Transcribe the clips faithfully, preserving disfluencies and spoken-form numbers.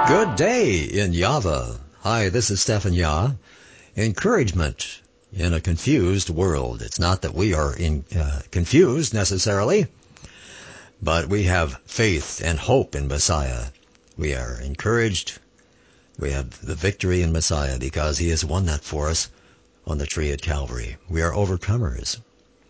Good day in Java. Hi, this is Stephen Yah. Encouragement in a confused world. It's not that we are in, uh, confused necessarily, but we have faith and hope in Messiah. We are encouraged. We have the victory in Messiah because He has won that for us on the tree at Calvary. We are overcomers.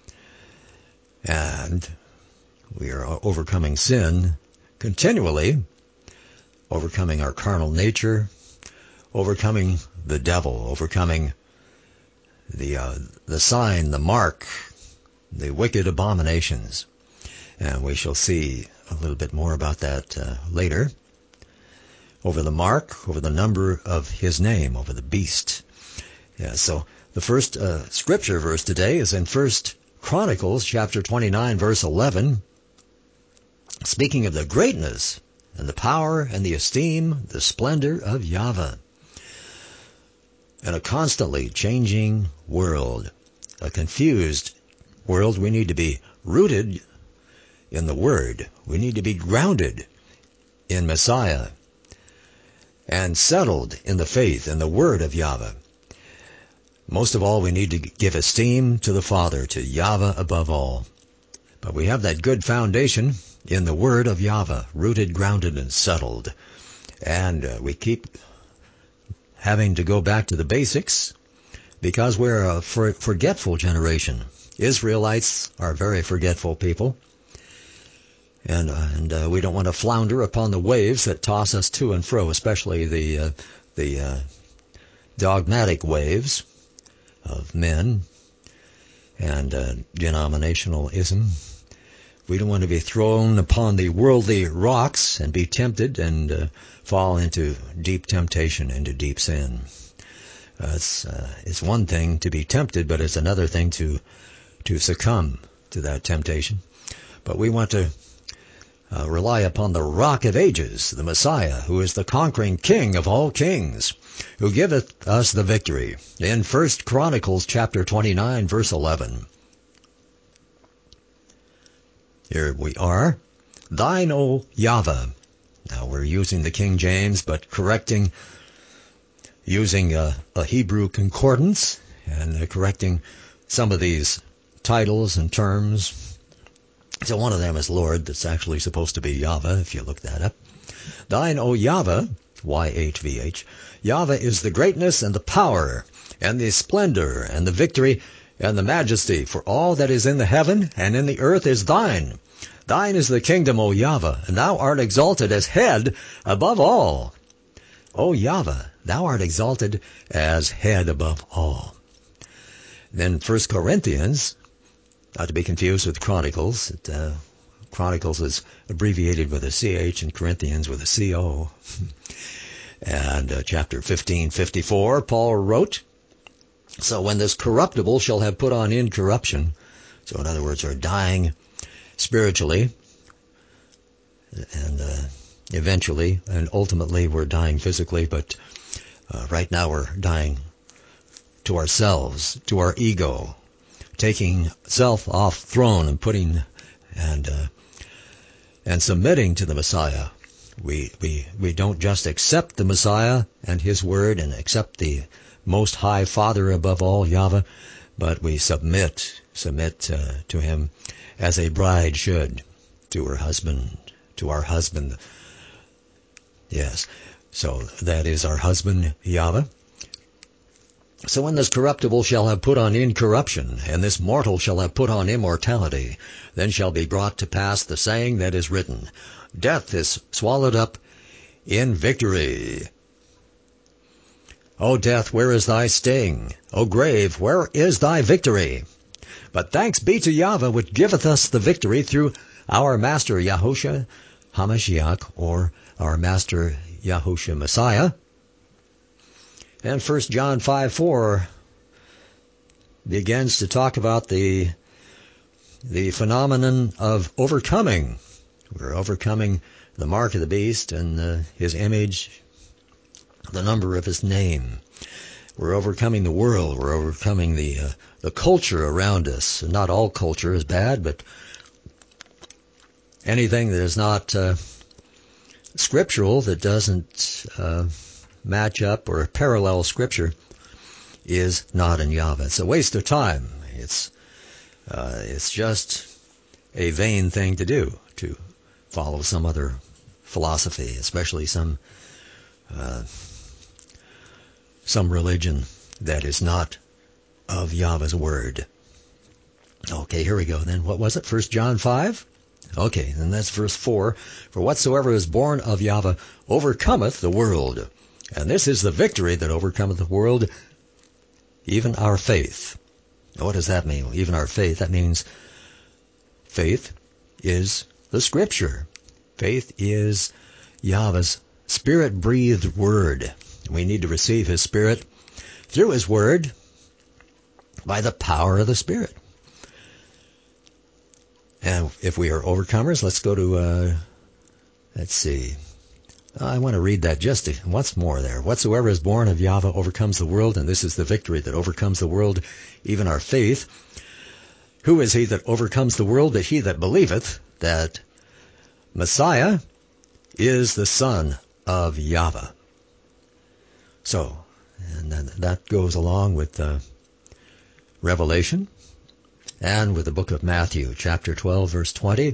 And we are overcoming sin continually, overcoming our carnal nature, overcoming the devil, overcoming the uh, the sign, the mark, the wicked abominations. And we shall see a little bit more about that uh, later. Over the mark, over the number of His name, over the beast. Yeah, so the first uh, scripture verse today is in First Chronicles chapter twenty-nine, verse eleven. Speaking of the greatness and the power and the esteem, the splendor of Yahweh. In a constantly changing world, a confused world, we need to be rooted in the Word. We need to be grounded in Messiah and settled in the faith and the Word of Yahweh. Most of all, we need to give esteem to the Father, to Yahweh above all. But we have that good foundation in the Word of Yahweh, rooted, grounded, and settled. And uh, we keep having to go back to the basics because we're a for- forgetful generation. Israelites are very forgetful people. And, uh, and uh, we don't want to flounder upon the waves that toss us to and fro, especially the, uh, the uh, dogmatic waves of men and uh, denominationalism. We don't want to be thrown upon the worldly rocks and be tempted and uh, fall into deep temptation, into deep sin. Uh, it's, uh, it's one thing to be tempted, but it's another thing to to succumb to that temptation. But we want to uh, rely upon the Rock of Ages, the Messiah, who is the conquering King of all kings, who giveth us the victory. In First Chronicles chapter twenty-nine, verse eleven. Here we are. Thine, O Yahweh. Now we're using the King James, but correcting, using a, a Hebrew concordance, and uh, correcting some of these titles and terms. So one of them is Lord. That's actually supposed to be Yahweh, if you look that up. Thine, O Yahweh, Y H V H. Yahweh is the greatness and the power, and the splendor, and the victory, and the majesty, for all that is in the heaven and in the earth is thine. Thine is the kingdom, O Yahweh, and thou art exalted as head above all. O Yahweh, thou art exalted as head above all. Then First Corinthians, not to be confused with Chronicles. It, uh, Chronicles is abbreviated with a C H and Corinthians with a C O. And uh, chapter fifteen fifty-four, Paul wrote, so when this corruptible shall have put on incorruption, so in other words, are dying spiritually, and uh, eventually, and ultimately we're dying physically, but uh, right now we're dying to ourselves, to our ego, taking self off throne and putting and uh, and submitting to the Messiah. We we we don't just accept the Messiah and His word and accept the Most High Father above all, Yahweh, but we submit submit uh, to Him as a bride should to her husband, to our husband. Yes, so that is our husband, Yahweh. So when this corruptible shall have put on incorruption, and this mortal shall have put on immortality, then shall be brought to pass the saying that is written, Death is swallowed up in victory. O death, where is thy sting? O grave, where is thy victory? But thanks be to Yahweh, which giveth us the victory through our Master Yahushua HaMashiach, or our Master Yahushua Messiah. And First John five four begins to talk about the the phenomenon of overcoming. We're overcoming the mark of the beast and uh, his image, the number of his name. We're overcoming the world. We're overcoming the uh, the culture around us. And not all culture is bad, but anything that is not uh, scriptural that doesn't uh, match up or parallel Scripture is not in Yahweh. It's a waste of time. It's uh, it's just a vain thing to do, to follow some other philosophy, especially some uh, some religion that is not of Yahweh's word. Okay, here we go then. What was it? First John five? Okay, and that's verse four. For whatsoever is born of Yahweh overcometh the world. And this is the victory that overcometh the world, even our faith. Now, what does that mean? Even our faith. That means faith is the Scripture. Faith is Yahweh's Spirit-breathed word. We need to receive His Spirit through His word by the power of the Spirit. And if we are overcomers, let's go to, uh, let's see. I want to read that just once more there. Whatsoever is born of Yahweh overcomes the world, and this is the victory that overcomes the world, even our faith. Who is he that overcomes the world? But he that believeth that Messiah is the Son of Yahweh. So, and that goes along with uh, Revelation and with the book of Matthew, chapter twelve, verse twenty.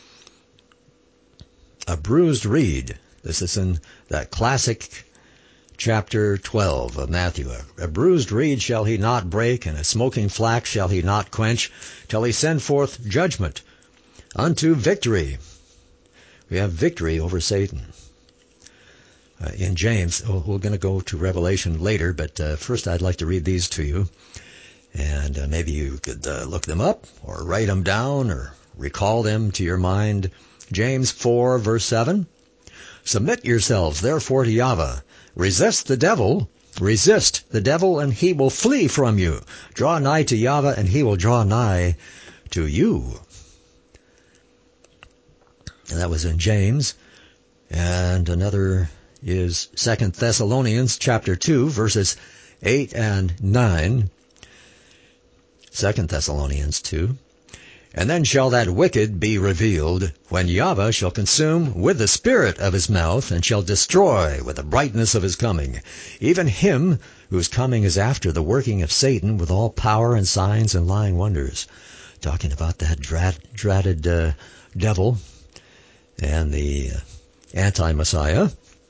A bruised reed. This is in that classic chapter twelve of Matthew. A, a bruised reed shall he not break, and a smoking flax shall he not quench, till he send forth judgment unto victory. We have victory over Satan. Uh, in James, oh, we're going to go to Revelation later, but uh, first I'd like to read these to you. And uh, maybe you could uh, look them up, or write them down, or recall them to your mind. James four, verse seven. Submit yourselves, therefore, to Yahweh. Resist the devil, resist the devil, and he will flee from you. Draw nigh to Yahweh, and he will draw nigh to you. And that was in James. And another is Second Thessalonians chapter two, verses eight and nine. Second Thessalonians two. And then shall that wicked be revealed, when Yahweh shall consume with the spirit of his mouth, and shall destroy with the brightness of his coming, even him whose coming is after the working of Satan with all power and signs and lying wonders. Talking about that drat, dratted uh, devil and the uh, anti-Messiah.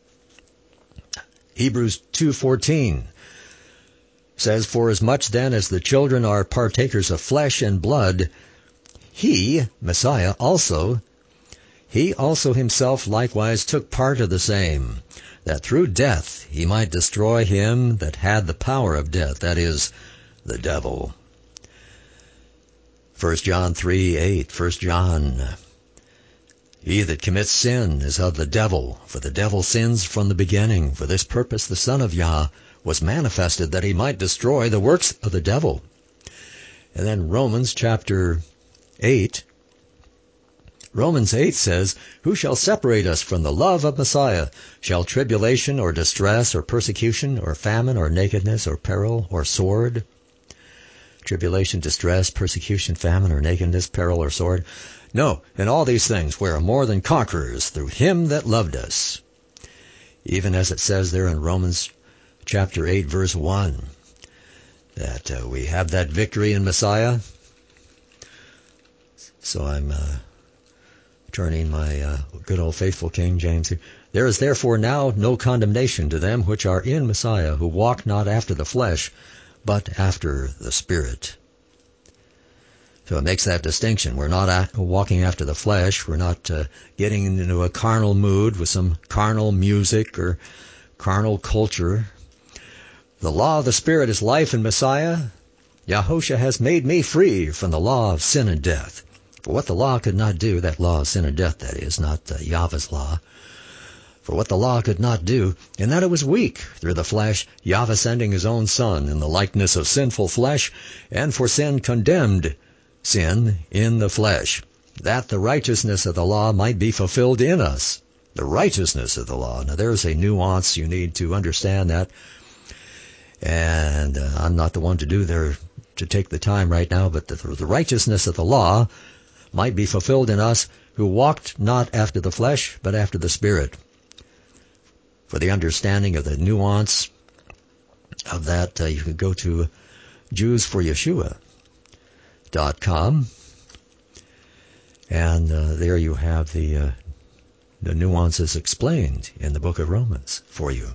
Hebrews two fourteen says, For as much then as the children are partakers of flesh and blood, he, Messiah, also, he also himself likewise took part of the same, that through death he might destroy him that had the power of death, that is, the devil. First John three eight, First John, He that commits sin is of the devil, for the devil sins from the beginning. For this purpose the Son of Yah was manifested, that he might destroy the works of the devil. And then Romans chapter eight. Romans eight says, Who shall separate us from the love of Messiah? Shall tribulation or distress or persecution or famine or nakedness or peril or sword? Tribulation, distress, persecution, famine or nakedness, peril or sword? No, in all these things we are more than conquerors through him that loved us. Even as it says there in Romans chapter eight, verse one, that uh, we have that victory in Messiah. So I'm uh, turning my uh, good old faithful King James here. There is therefore now no condemnation to them which are in Messiah, who walk not after the flesh, but after the Spirit. So it makes that distinction. We're not walking after the flesh. We're not uh, getting into a carnal mood with some carnal music or carnal culture. The law of the Spirit is life in Messiah. Yahushua has made me free from the law of sin and death. For what the law could not do, that law of sin and death, that is, not uh, Yahweh's law. For what the law could not do, in that it was weak through the flesh, Yahweh sending his own Son in the likeness of sinful flesh, and for sin condemned sin in the flesh, that the righteousness of the law might be fulfilled in us. The righteousness of the law. Now there's a nuance. You need to understand that. And uh, I'm not the one to do there, to take the time right now, but the, the righteousness of the law might be fulfilled in us who walked not after the flesh, but after the Spirit. For the understanding of the nuance of that, uh, you could go to Jews for Yeshua dot com, and uh, there you have the uh, the nuances explained in the book of Romans for you.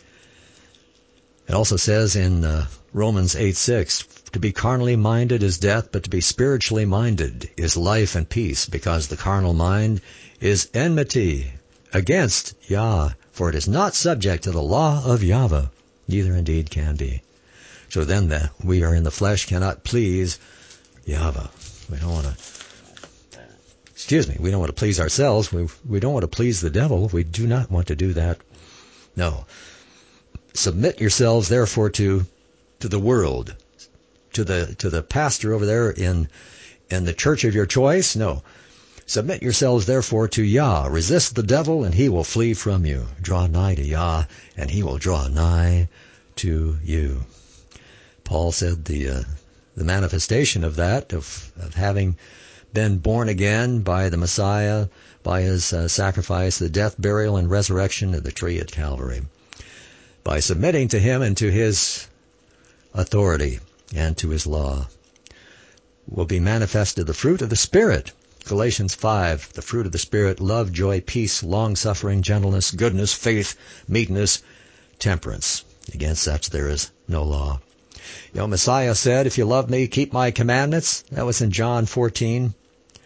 It also says in uh, Romans eight six, to be carnally minded is death, but to be spiritually minded is life and peace, because the carnal mind is enmity against Yah, for it is not subject to the law of Yahweh, neither indeed can be. So then that we are in the flesh cannot please Yahweh. We don't want to, excuse me, we don't want to please ourselves. We, we don't want to please the devil. We do not want to do that. No. Submit yourselves, therefore, to to the world, to the to the pastor over there in in the church of your choice. No. Submit yourselves, therefore, to Yah. Resist the devil, and he will flee from you. Draw nigh to Yah, and he will draw nigh to you. Paul said the uh, the manifestation of that, of, of having been born again by the Messiah, by his uh, sacrifice, the death, burial, and resurrection of the tree at Calvary, by submitting to him and to his authority and to his law, will be manifested the fruit of the Spirit. Galatians five, the fruit of the Spirit, love, joy, peace, long-suffering, gentleness, goodness, faith, meekness, temperance. Against such there is no law. You know, Messiah said, if you love me, keep my commandments. That was in John fourteen.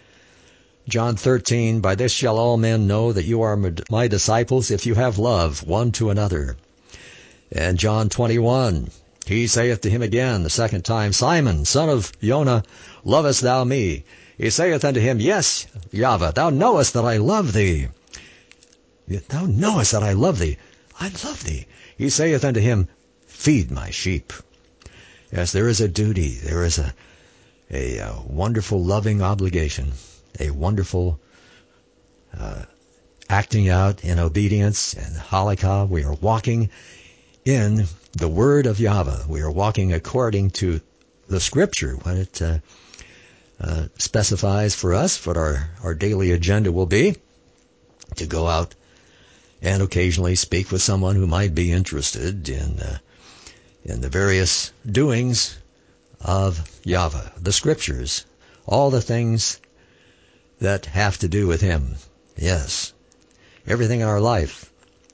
John thirteen, by this shall all men know that you are my disciples, if you have love one to another. And John twenty-one, he saith to him again the second time, Simon, son of Jonah, lovest thou me? He saith unto him, Yes, Yahweh, thou knowest that I love thee. Thou knowest that I love thee. I love thee. He saith unto him, Feed my sheep. Yes, there is a duty. There is a, a, a wonderful loving obligation, a wonderful uh, acting out in obedience and halakha. We are walking in the word of Yahweh. We are walking according to the Scripture, when it uh, uh, specifies for us what our, our daily agenda will be, to go out and occasionally speak with someone who might be interested in uh, in the various doings of Yahweh, the Scriptures, all the things that have to do with Him. Yes, everything in our life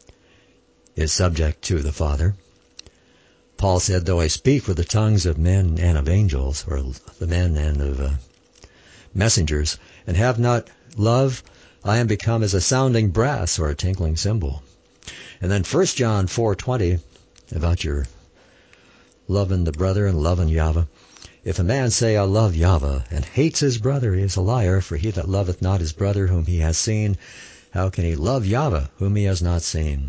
is subject to the Father. Paul said, though I speak with the tongues of men and of angels, or the men and of uh, messengers, and have not love, I am become as a sounding brass or a tinkling cymbal. And then First John four twenty, about your loving the brother and loving Yahweh. If a man say, I love Yahweh, and hates his brother, he is a liar, for he that loveth not his brother whom he has seen, how can he love Yahweh whom he has not seen?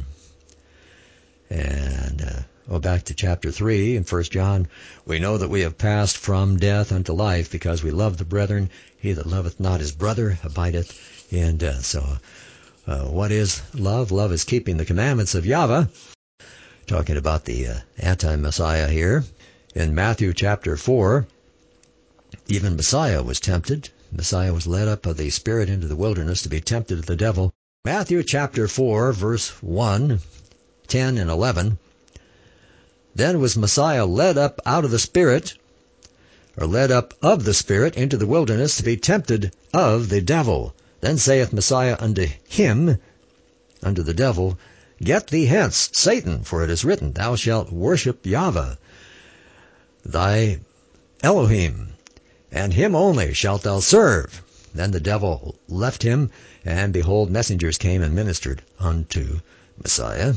And uh, go back to chapter three in First John. We know that we have passed from death unto life, because we love the brethren. He that loveth not his brother abideth in death. So uh, what is love? Love is keeping the commandments of Yahweh. Talking about the uh, anti-Messiah here. In Matthew chapter four, even Messiah was tempted. Messiah was led up of the Spirit into the wilderness to be tempted of the devil. Matthew chapter four, verse one, ten, and eleven. Then was Messiah led up out of the Spirit, or led up of the Spirit into the wilderness to be tempted of the devil. Then saith Messiah unto him, unto the devil, Get thee hence, Satan, for it is written, Thou shalt worship Yahweh, thy Elohim, and him only shalt thou serve. Then the devil left him, and behold, messengers came and ministered unto Messiah.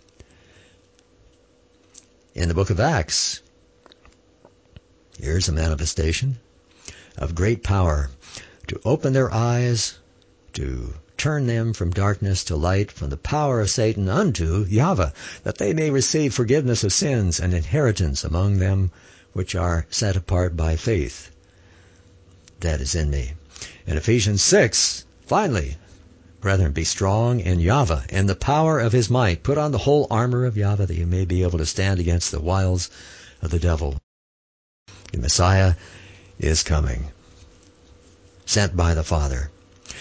In the book of Acts, here's a manifestation of great power to open their eyes, to turn them from darkness to light, from the power of Satan unto Yahweh, that they may receive forgiveness of sins and inheritance among them which are set apart by faith that is in me. In Ephesians six, finally, brethren, be strong in Yahweh, in the power of his might. Put on the whole armor of Yahweh, that you may be able to stand against the wiles of the devil. The Messiah is coming, sent by the Father.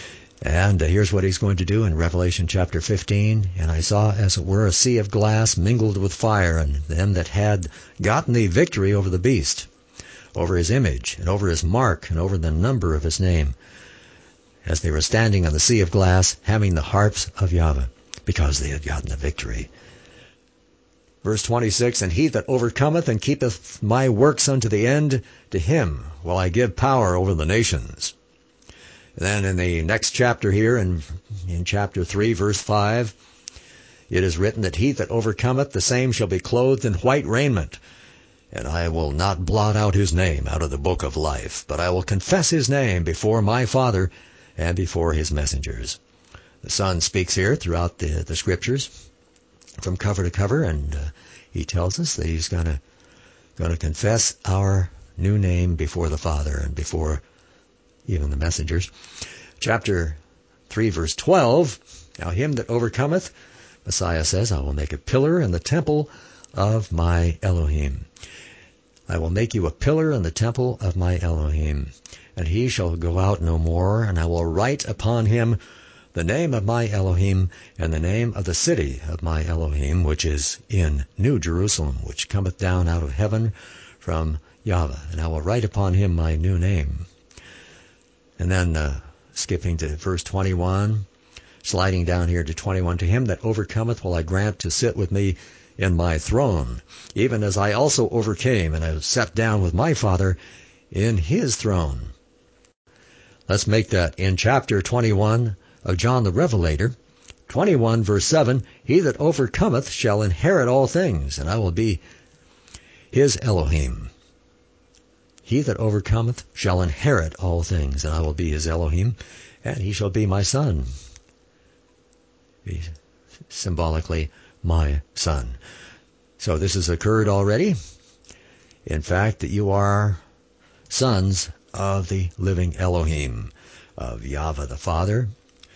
And uh, here's what he's going to do in Revelation chapter fifteen. And I saw, as it were, a sea of glass mingled with fire, and them that had gotten the victory over the beast, over his image, and over his mark, and over the number of his name, as they were standing on the sea of glass, having the harps of Yahweh, because they had gotten the victory. Verse twenty-six, and he that overcometh and keepeth my works unto the end, to him will I give power over the nations. Then in the next chapter here, in, in chapter three, verse five, it is written that he that overcometh, the same shall be clothed in white raiment, and I will not blot out his name out of the book of life, but I will confess his name before my Father and before his messengers. The Son speaks here throughout the, the Scriptures, from cover to cover, and uh, he tells us that he's going to going to confess our new name before the Father and before even the messengers. Chapter three, verse twelve, now him that overcometh, Messiah says, I will make a pillar in the temple of my Elohim. I will make you a pillar in the temple of my Elohim, and he shall go out no more, and I will write upon him the name of my Elohim, and the name of the city of my Elohim, which is in New Jerusalem, which cometh down out of heaven from Yahweh, and I will write upon him my new name. And then uh, skipping to verse twenty-one, sliding down here to twenty-one, to him that overcometh will I grant to sit with me in my throne, even as I also overcame, and I sat down with my Father in his throne. Let's make that in chapter twenty-one of John the Revelator, twenty-one verse seven, he that overcometh shall inherit all things, and I will be his Elohim. He that overcometh shall inherit all things, and I will be his Elohim, and he shall be my son. Be symbolically my son. So this has occurred already. In fact, that you are sons of the living Elohim, of Yahweh the Father,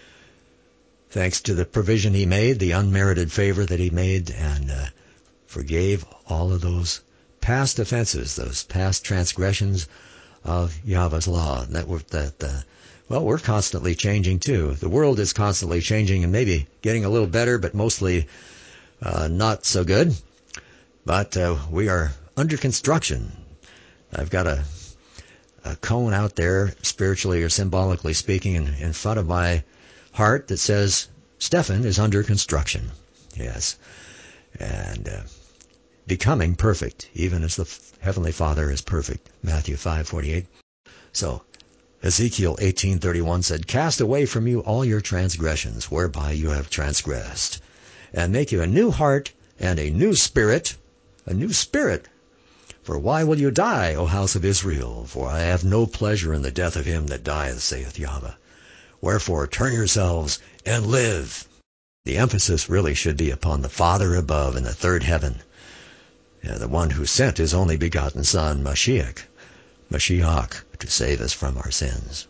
thanks to the provision he made, the unmerited favor that he made, and uh, forgave all of those past offenses, those past transgressions of Yahweh's law. That were that. Uh, well, we're constantly changing too. The world is constantly changing, and maybe getting a little better, but mostly uh, not so good. But uh, we are under construction. I've got a, a cone out there, spiritually or symbolically speaking, in, in front of my heart that says, Stephen is under construction. Yes. And uh, becoming perfect, even as the Heavenly Father is perfect. Matthew five forty-eight. So, Ezekiel eighteen thirty-one said, cast away from you all your transgressions, whereby you have transgressed, and make you a new heart and a new spirit, a new spirit. For why will you die, O house of Israel? For I have no pleasure in the death of him that dieth, saith Yahweh. Wherefore turn yourselves and live. The emphasis really should be upon the Father above in the third heaven, yeah, the one who sent his only begotten Son, Mashiach, Mashiach, to save us from our sins.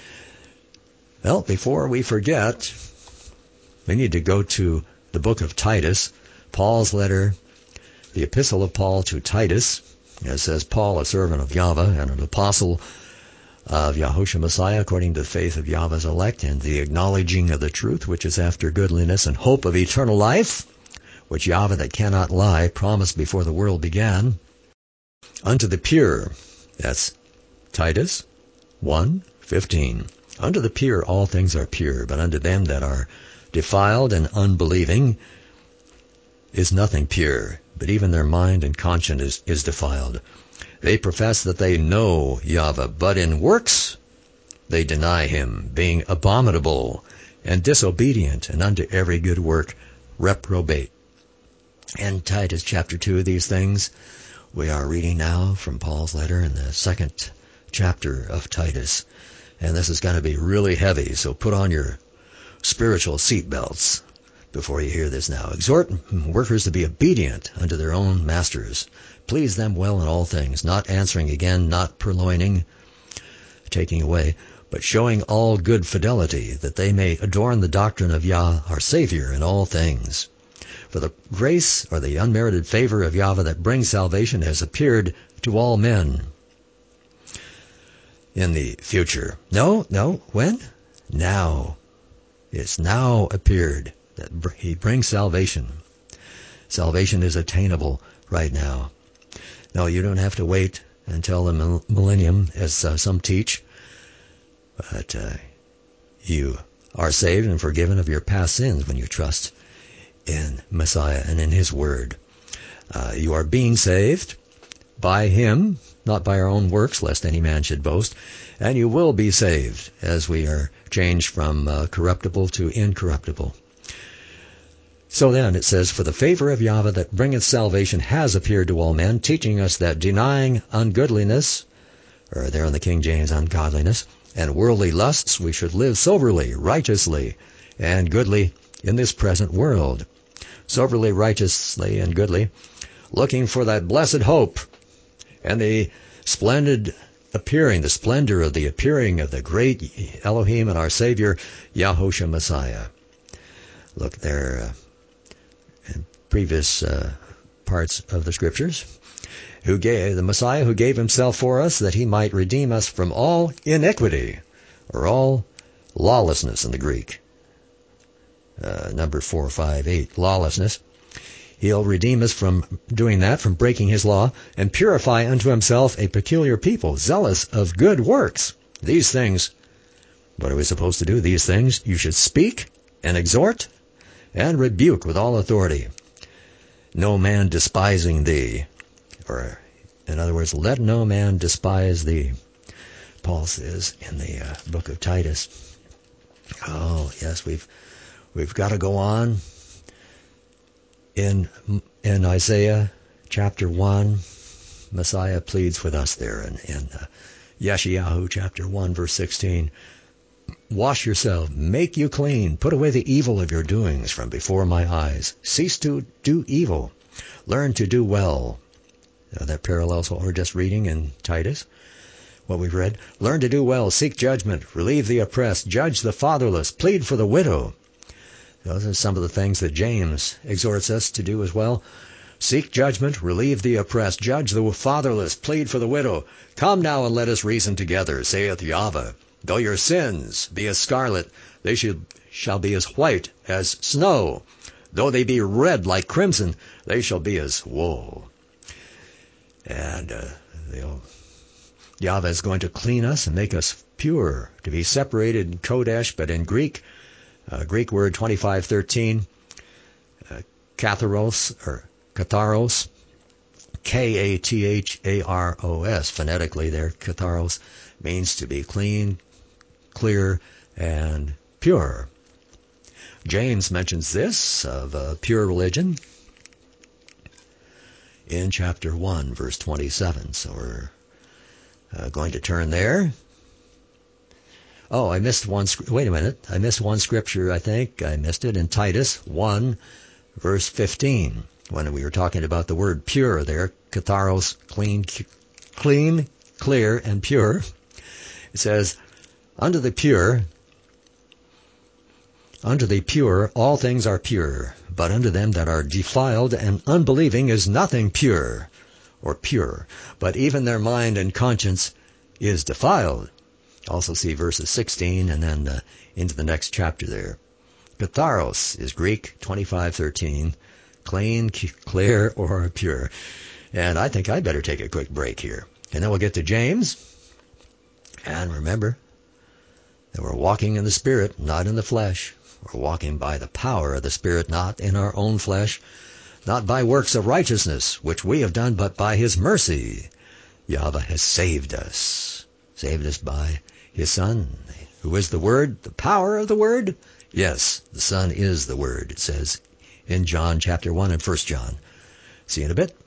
Well, before we forget, we need to go to the book of Titus, Paul's letter, the epistle of Paul to Titus. It says, Paul, a servant of Yahweh and an apostle of Yahushua Messiah, according to the faith of Yahweh's elect, and the acknowledging of the truth, which is after goodliness, and hope of eternal life, which Yahweh that cannot lie promised before the world began, unto the pure. That's Titus one fifteen. Unto the pure all things are pure, but unto them that are defiled and unbelieving is nothing pure, but even their mind and conscience is, is defiled. They profess that they know Yahweh, but in works they deny him, being abominable and disobedient, and unto every good work reprobate. And Titus chapter two, these things we are reading now from Paul's letter in the second chapter of Titus. And this is going to be really heavy, so put on your spiritual seatbelts before you hear this now. Exhort workers to be obedient unto their own masters. Please them well in all things, not answering again, not purloining, taking away, but showing all good fidelity, that they may adorn the doctrine of Yah, our Savior, in all things. For the grace or the unmerited favor of Yahweh that brings salvation has appeared to all men. In the future. No, no, when? Now. It's now appeared that he brings salvation. Salvation is attainable right now. No, you don't have to wait until the millennium, as uh, some teach, but uh, you are saved and forgiven of your past sins when you trust in Messiah and in His Word. Uh, you are being saved by Him, not by our own works, lest any man should boast, and you will be saved as we are changed from uh, corruptible to incorruptible. So then it says, for the favor of Yahweh that bringeth salvation has appeared to all men, teaching us that denying ungoodliness, or there in the King James, ungodliness, and worldly lusts, we should live soberly, righteously, and goodly in this present world. Soberly, righteously, and goodly, looking for that blessed hope and the splendid appearing, the splendor of the appearing of the great Elohim and our Savior, Yahushua Messiah. Look there uh, in previous uh, parts of the Scriptures. Who gave the Messiah who gave Himself for us that He might redeem us from all iniquity, or all lawlessness in the Greek. Uh, number four, five, eight, lawlessness. He'll redeem us from doing that, from breaking His law, and purify unto Himself a peculiar people, zealous of good works. These things, what are we supposed to do? These things you should speak and exhort and rebuke with all authority. No man despising thee. Or, in other words, let no man despise thee, Paul says in the uh, book of Titus. Oh, yes, we've we've got to go on. In in Isaiah chapter one, Messiah pleads with us there in, in uh, Yeshayahu chapter one, verse sixteen. Wash yourself, make you clean, put away the evil of your doings from before my eyes. Cease to do evil, learn to do well. Uh, that parallels what we're just reading in Titus, what we've read. Learn to do well, seek judgment, relieve the oppressed, judge the fatherless, plead for the widow. Those are some of the things that James exhorts us to do as well. Seek judgment, relieve the oppressed, judge the fatherless, plead for the widow. Come now and let us reason together, saith Yahweh. Though your sins be as scarlet, they should, shall be as white as snow. Though they be red like crimson, they shall be as wool. And uh, they'll, Yahweh is going to clean us and make us pure, to be separated in Kodesh, but in Greek, uh, Greek word twenty-five thirteen, uh, katharos, or katharos, K A T H A R O S, phonetically there, katharos, means to be clean, clear, and pure. James mentions this of uh, pure religion in chapter one, verse twenty-seven. So we're uh, going to turn there. Oh, I missed one. Wait a minute. I missed one scripture, I think. I missed it in Titus one, verse fifteen, when we were talking about the word pure there. Katharos, clean, clean, clear, and pure. It says, unto the pure, unto the pure all things are pure, but unto them that are defiled and unbelieving is nothing pure, or pure, but even their mind and conscience is defiled. Also see verses sixteen and then uh, into the next chapter there. Katharos is Greek, twenty-five thirteen, clean, clear, or pure. And I think I'd better take a quick break here. And then we'll get to James. And remember that we're walking in the Spirit, not in the flesh. We're walking by the power of the Spirit, not in our own flesh, not by works of righteousness, which we have done, but by His mercy. Yahweh has saved us. Saved us by His Son, who is the Word, the power of the Word. Yes, the Son is the Word, it says in John chapter one and First John. See you in a bit.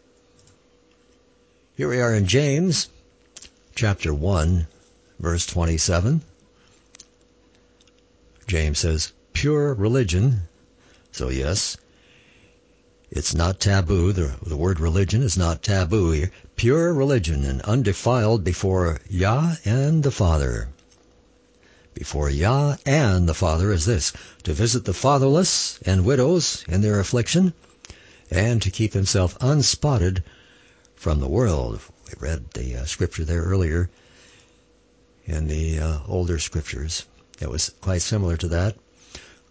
Here we are in James chapter one, verse twenty-seven. James says, pure religion. So yes, it's not taboo. The, the word religion is not taboo here. Pure religion and undefiled before Yah and the Father. Before Yah and the Father is this, to visit the fatherless and widows in their affliction, and to keep himself unspotted from the world. We read the uh, scripture there earlier in the uh, older scriptures. It was quite similar to that.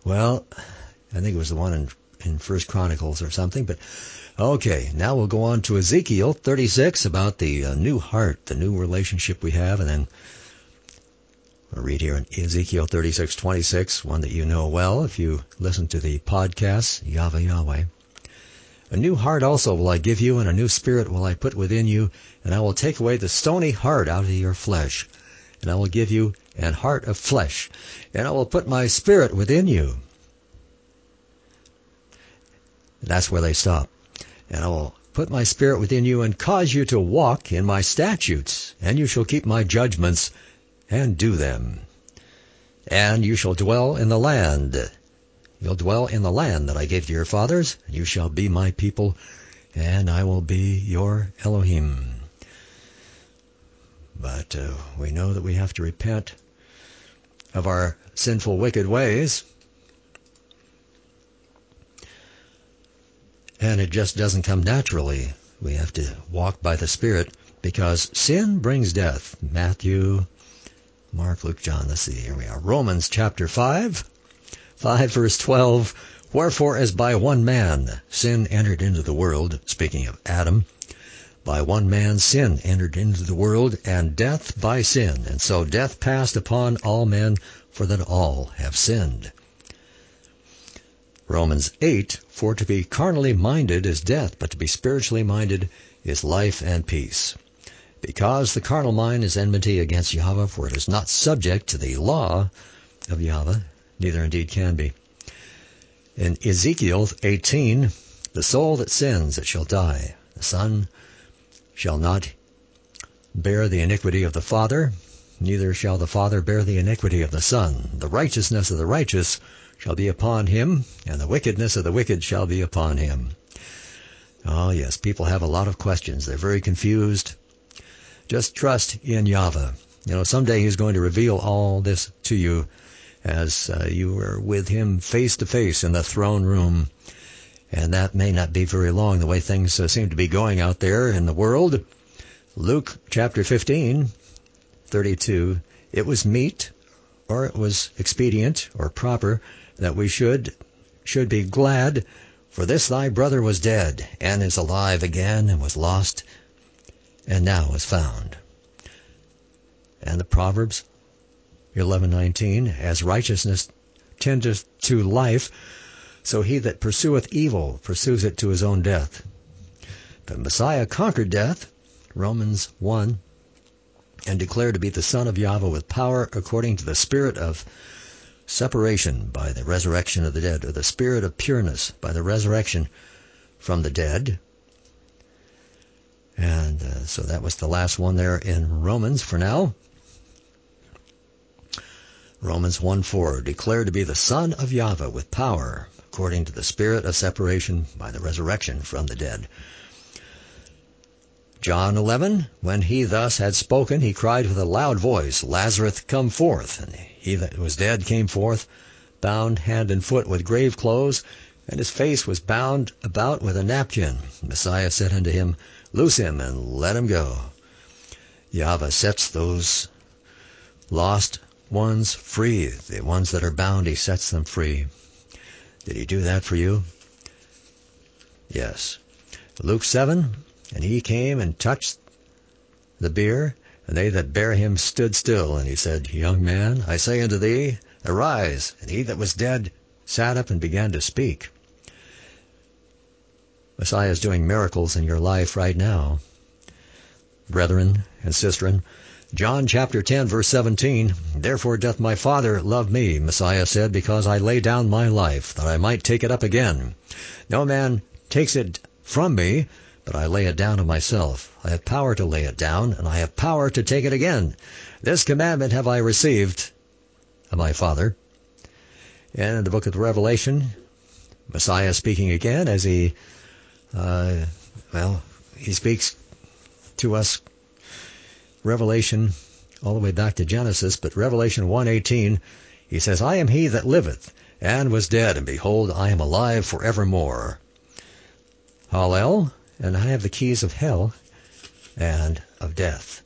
Well, I think it was the one in, in First Chronicles or something, but okay, now we'll go on to Ezekiel thirty-six about the uh, new heart, the new relationship we have, and then I'll read here in Ezekiel thirty-six twenty-six, one that you know well if you listen to the podcast, Yahweh Yahweh. A new heart also will I give you, and a new spirit will I put within you, and I will take away the stony heart out of your flesh, and I will give you an heart of flesh, and I will put my spirit within you. And that's where they stop. And I will put my spirit within you and cause you to walk in my statutes, and you shall keep my judgments and do them. And you shall dwell in the land. You'll dwell in the land that I gave to your fathers, and you shall be my people, and I will be your Elohim. But uh, we know that we have to repent of our sinful, wicked ways. And it just doesn't come naturally. We have to walk by the Spirit, because sin brings death. Matthew, Mark, Luke, John. Let's see, here we are. Romans chapter five, five verse twelve. Wherefore as by one man sin entered into the world, speaking of Adam, by one man sin entered into the world, and death by sin. And so death passed upon all men, for that all have sinned. Romans eight, for to be carnally minded is death, but to be spiritually minded is life and peace. Because the carnal mind is enmity against Yahweh, for it is not subject to the law of Yahweh, neither indeed can be. In Ezekiel eighteen, the soul that sins, it shall die. The son shall not bear the iniquity of the father, neither shall the father bear the iniquity of the son. The righteousness of the righteous shall be upon him, and the wickedness of the wicked shall be upon him. Oh yes, people have a lot of questions. They're very confused. Just trust in Yahweh. You know, someday He's going to reveal all this to you as uh, you are with Him face to face in the throne room. And that may not be very long, the way things uh, seem to be going out there in the world. Luke chapter fifteen, thirty-two, it was meet, or it was expedient, or proper, that we should should be glad, for this thy brother was dead, and is alive again, and was lost, and now is found. And the Proverbs eleven nineteen, as righteousness tendeth to life, so he that pursueth evil pursues it to his own death. But Messiah conquered death, Romans one, and declared to be the Son of Yahweh with power according to the spirit of separation by the resurrection of the dead, or the spirit of pureness by the resurrection from the dead. And uh, so that was the last one there in Romans for now. Romans one four, declared to be the Son of Yahweh with power according to the spirit of separation by the resurrection from the dead. John eleven, when he thus had spoken, he cried with a loud voice, Lazarus, come forth. And he that was dead came forth, bound hand and foot with grave clothes, and his face was bound about with a napkin. Messiah said unto him, Loose him and let him go. Yahweh sets those lost ones free. The ones that are bound, He sets them free. Did He do that for you? Yes. Luke seven, and He came and touched the bier, and they that bare Him stood still. And He said, Young man, I say unto thee, arise. And he that was dead sat up and began to speak. Messiah is doing miracles in your life right now, brethren and sistren. John chapter ten, verse seventeen, Therefore doth my Father love me, Messiah said, because I lay down my life, that I might take it up again. No man takes it from me, but I lay it down of myself. I have power to lay it down, and I have power to take it again. This commandment have I received of my Father. And in the book of the Revelation, Messiah speaking again as he, uh, well, he speaks to us Revelation all the way back to Genesis, but Revelation one eighteen, he says, I am he that liveth, and was dead, and behold, I am alive forevermore. Hallel, and I have the keys of hell and of death.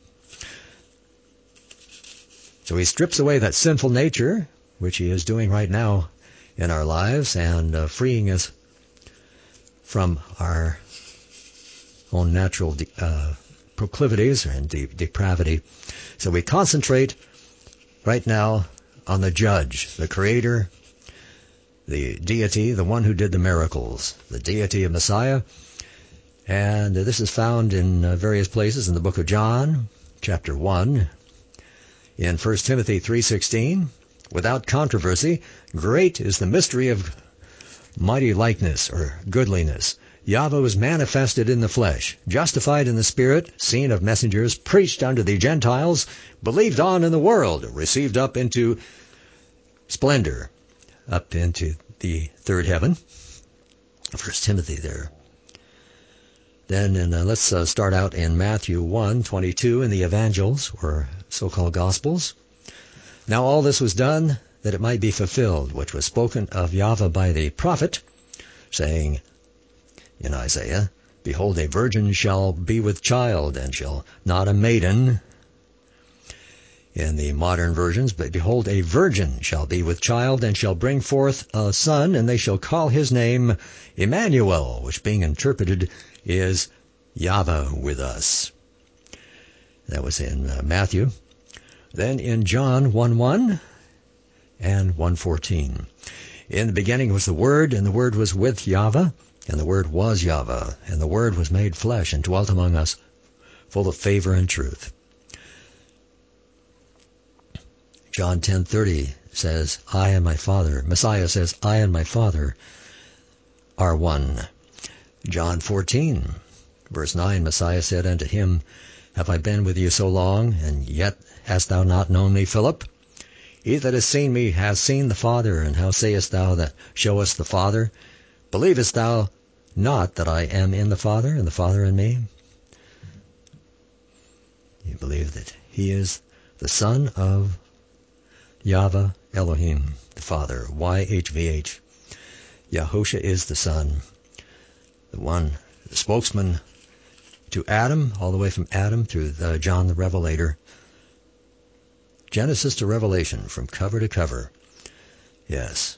So He strips away that sinful nature, which He is doing right now in our lives and uh, freeing us from our own natural de- uh, proclivities and de- depravity. So we concentrate right now on the judge, the creator, the deity, the one who did the miracles, the deity of Messiah. And uh, this is found in uh, various places in the book of John, chapter one, in First Timothy three sixteen. Without controversy, great is the mystery of mighty likeness or goodliness. Yahweh was manifested in the flesh, justified in the Spirit, seen of messengers, preached unto the Gentiles, believed on in the world, received up into splendor, up into the third heaven. First Timothy there. Then in, uh, let's uh, start out in Matthew one twenty-two in the Evangels, or so-called Gospels. Now all this was done that it might be fulfilled, which was spoken of Yahweh by the prophet, saying in Isaiah, Behold, a virgin shall be with child, and shall not a maiden. In the modern versions, but behold, a virgin shall be with child, and shall bring forth a son, and they shall call his name Emmanuel, which being interpreted is Yahweh with us. That was in uh, Matthew. Then in John one one and one fourteen. In the beginning was the Word, and the Word was with Yahweh, and the Word was Yahweh, and the Word was made flesh and dwelt among us, full of favor and truth. John ten thirty says, I and my Father. Messiah says, I and my Father are one. John fourteen, verse nine, Messiah said unto him, Have I been with you so long, and yet hast thou not known me, Philip? He that has seen me has seen the Father, and how sayest thou that show us the Father? Believest thou not that I am in the Father, and the Father in me? You believe that he is the Son of Yahweh Elohim, the Father, Y H V H. Yahusha is the Son, the one, the spokesman to Adam, all the way from Adam through the John the Revelator. Genesis to Revelation, from cover to cover. Yes.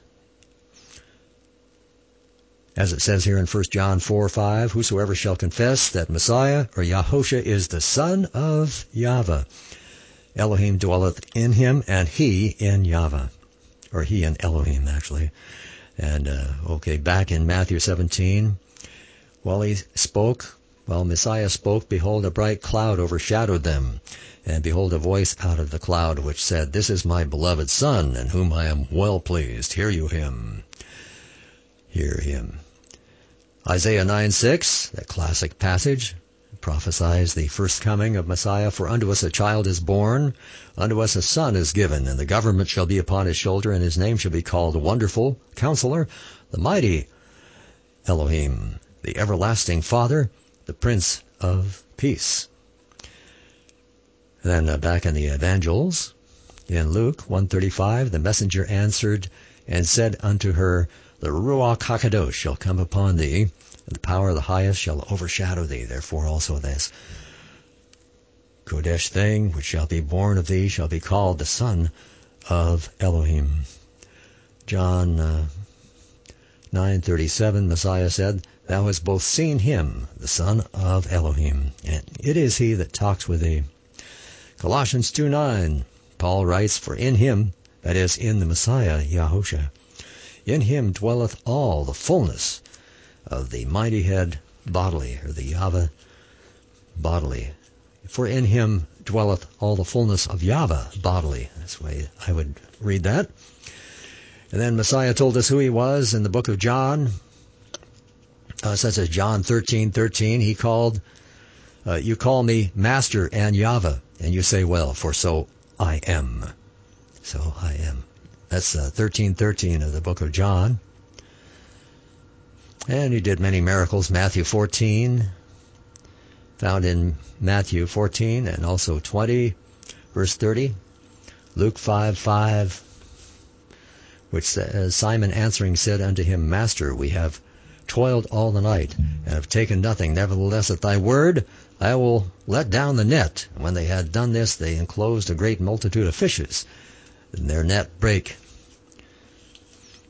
As it says here in First John four five, Whosoever shall confess that Messiah or Yahusha is the Son of Yahweh, Elohim dwelleth in him, and he in Yahweh. Or he in Elohim, actually. And, uh, okay, back in Matthew seventeen, while he spoke, while Messiah spoke, behold, a bright cloud overshadowed them. And behold, a voice out of the cloud which said, This is my beloved Son, in whom I am well pleased. Hear you him. Hear him. Isaiah nine six, that classic passage, prophesies the first coming of Messiah. For unto us a child is born, unto us a son is given, and the government shall be upon his shoulder, and his name shall be called Wonderful Counselor, the Mighty Elohim, the Everlasting Father, the Prince of Peace. Then uh, back in the Evangels, in Luke one thirty-five, the messenger answered and said unto her, The Ruach HaKadosh shall come upon thee, and the power of the highest shall overshadow thee. Therefore also this Kodesh thing which shall be born of thee shall be called the Son of Elohim. John uh, nine thirty-seven, Messiah said, Thou hast both seen him, the Son of Elohim, and it is he that talks with thee. Colossians two nine, Paul writes, For in him, that is, in the Messiah, Yahusha, in him dwelleth all the fullness of the mighty head bodily, or the Yahweh bodily. For in him dwelleth all the fullness of Yahweh bodily. That's the way I would read that. And then Messiah told us who he was in the book of John. Uh, such as John thirteen thirteen, he called, uh, You call me Master and Yahweh, and you say, Well, for so I am. So I am. That's uh, thirteen thirteen of the book of John. And he did many miracles. Matthew fourteen, found in Matthew fourteen and also twenty, verse thirty. Luke five five, which says, Simon answering said unto him, Master, we have toiled all the night, and have taken nothing. Nevertheless, at thy word, I will let down the net. And when they had done this, they enclosed a great multitude of fishes, and their net brake.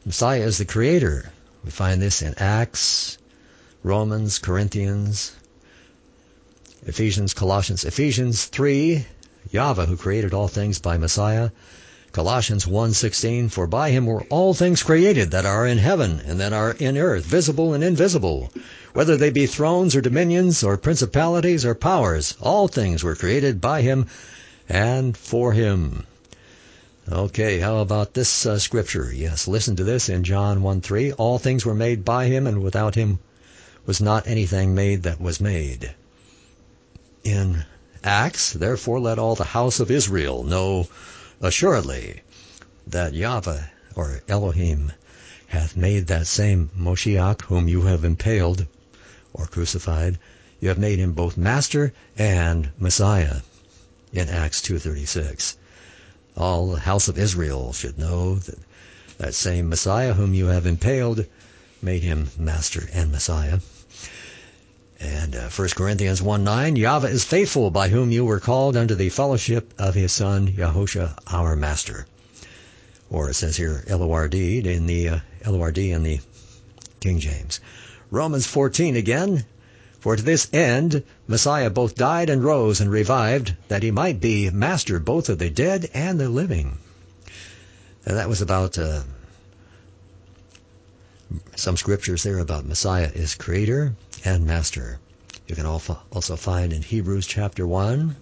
Messiah is the creator. We find this in Acts, Romans, Corinthians, Ephesians, Colossians. Ephesians three, Yahweh who created all things by Messiah. Colossians one sixteen, for by him were all things created that are in heaven and that are in earth, visible and invisible, whether they be thrones or dominions or principalities or powers. All things were created by him and for him. Okay, how about this uh, scripture? Yes, listen to this in John one three. All things were made by him, and without him was not anything made that was made. In Acts, therefore let all the house of Israel know assuredly that Yahweh, or Elohim, hath made that same Moshiach whom you have impaled, or crucified. You have made him both Master and Messiah, in Acts two thirty-six. All the house of Israel should know that that same Messiah whom you have impaled made him Master and Messiah. And uh, First Corinthians one nine, Yahweh is faithful, by whom you were called unto the fellowship of his Son, Yahushua, our Master. Or it says here, L O R D in the uh, L O R D in the King James. Romans fourteen again, for to this end Messiah both died and rose and revived, that he might be Master both of the dead and the living. And that was about uh, some scriptures there about Messiah is Creator and Master. You can also find in Hebrews chapter one,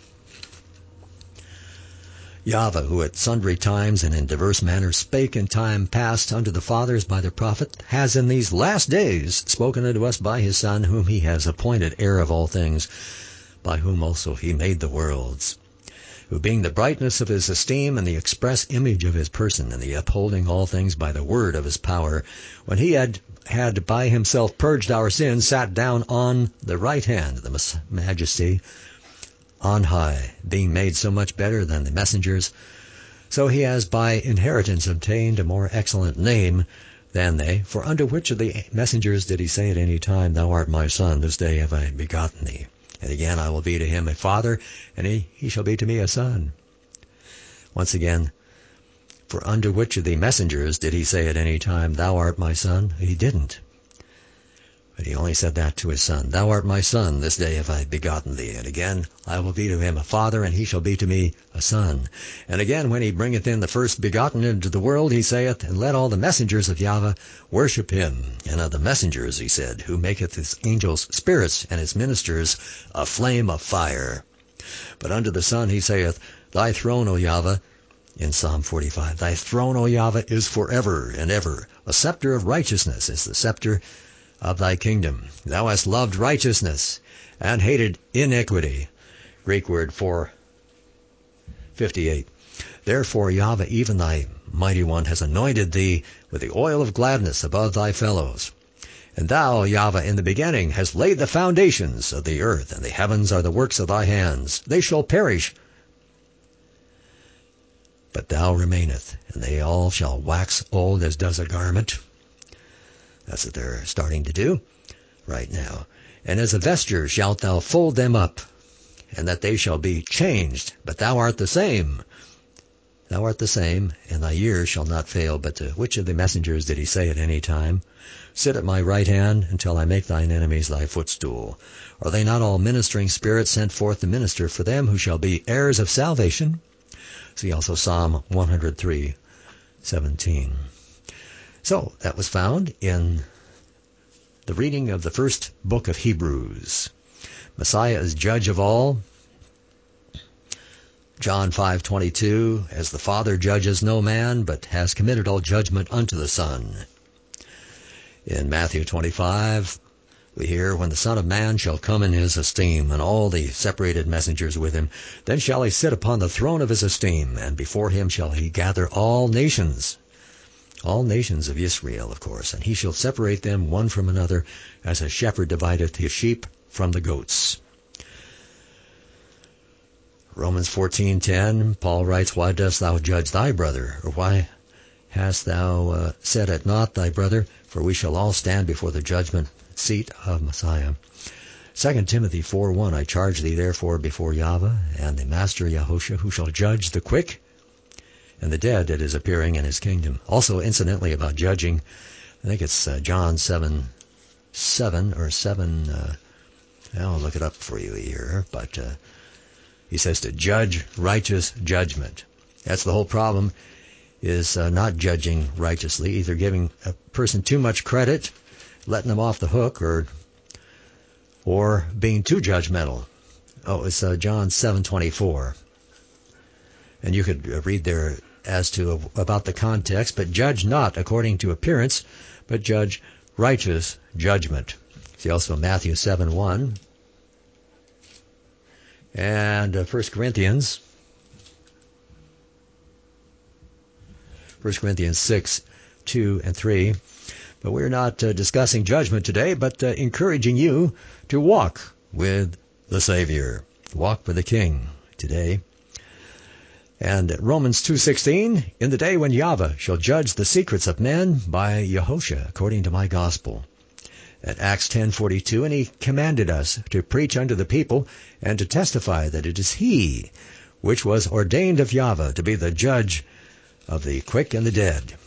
Yahweh, who at sundry times and in diverse manners spake in time past unto the fathers by the prophet, has in these last days spoken unto us by his Son, whom he has appointed heir of all things, by whom also he made the worlds, who being the brightness of his esteem and the express image of his person, and the upholding all things by the word of his power, when he had had by himself purged our sins, sat down on the right hand of the majesty on high, being made so much better than the messengers, so he has by inheritance obtained a more excellent name than they. For unto which of the messengers did he say at any time, Thou art my Son, this day have I begotten thee? And again, I will be to him a father, and he, he shall be to me a son. Once again, for unto which of the messengers did he say at any time, Thou art my Son? He didn't. But he only said that to his Son. Thou art my Son, this day have I begotten thee. And again, I will be to him a father, and he shall be to me a son. And again, when he bringeth in the first begotten into the world, he saith, And let all the messengers of Yahweh worship him. And of the messengers, he said, who maketh his angels spirits, and his ministers a flame of fire. But unto the Son he saith, Thy throne, O Yahweh, in Psalm forty-five, Thy throne, O Yahweh, is forever and ever. A scepter of righteousness is the scepter of thy kingdom. Thou hast loved righteousness and hated iniquity. Greek word for fifty-eight. Therefore Yahweh, even thy mighty one, has anointed thee with the oil of gladness above thy fellows. And thou, Yahweh, in the beginning hast laid the foundations of the earth, and the heavens are the works of thy hands. They shall perish, but thou remaineth, and they all shall wax old as does a garment. That's what they're starting to do right now. And as a vesture shalt thou fold them up, and that they shall be changed. But thou art the same. Thou art the same, and thy years shall not fail. But to which of the messengers did he say at any time, Sit at my right hand until I make thine enemies thy footstool? Are they not all ministering spirits sent forth to minister for them who shall be heirs of salvation? See also Psalm one oh three seventeen. So, that was found in the reading of the first book of Hebrews. Messiah is judge of all. John five twenty-two, as the Father judges no man, but has committed all judgment unto the Son. In Matthew twenty-five, we hear, When the Son of Man shall come in his esteem, and all the separated messengers with him, then shall he sit upon the throne of his esteem, and before him shall he gather all nations. All nations of Israel, of course, and he shall separate them one from another, as a shepherd divideth his sheep from the goats. Romans fourteen ten, Paul writes, Why dost thou judge thy brother? Or why hast thou uh, set at naught thy brother? For we shall all stand before the judgment seat of Messiah. Second Timothy four one, I charge thee therefore before Yahweh and the Master Yahushua, who shall judge the quick and the dead that is appearing in his kingdom. Also, incidentally, about judging, I think it's uh, John seven, seven or seven, uh, I'll look it up for you here, but uh, he says to judge righteous judgment. That's the whole problem, is uh, not judging righteously, either giving a person too much credit, letting them off the hook, or or being too judgmental. Oh, it's uh, John seven twenty-four. And you could read there as to uh, about the context, but judge not according to appearance, but judge righteous judgment. See also Matthew seven one. And uh, First Corinthians, First Corinthians six, two and three. But we're not uh, discussing judgment today, but uh, encouraging you to walk with the Savior. Walk with the King today. And Romans two sixteen, in the day when Yahweh shall judge the secrets of men by Yahusha, according to my gospel. At Acts ten forty-two, and he commanded us to preach unto the people and to testify that it is he which was ordained of Yahweh to be the judge of the quick and the dead.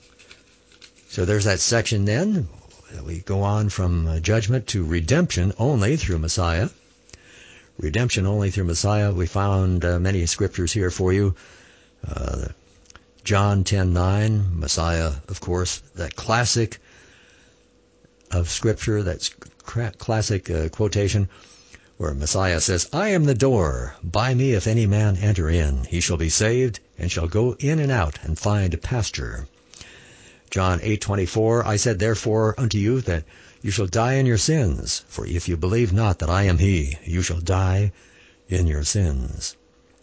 So there's that section then. We go on from judgment to redemption only through Messiah. Redemption only through Messiah. We found uh, many scriptures here for you. Uh, John ten nine, Messiah, of course, that classic of Scripture, that classic uh, quotation where Messiah says, I am the door. By me if any man enter in, he shall be saved, and shall go in and out and find pasture. John eight twenty-four, I said therefore unto you that you shall die in your sins, for if you believe not that I am he, you shall die in your sins.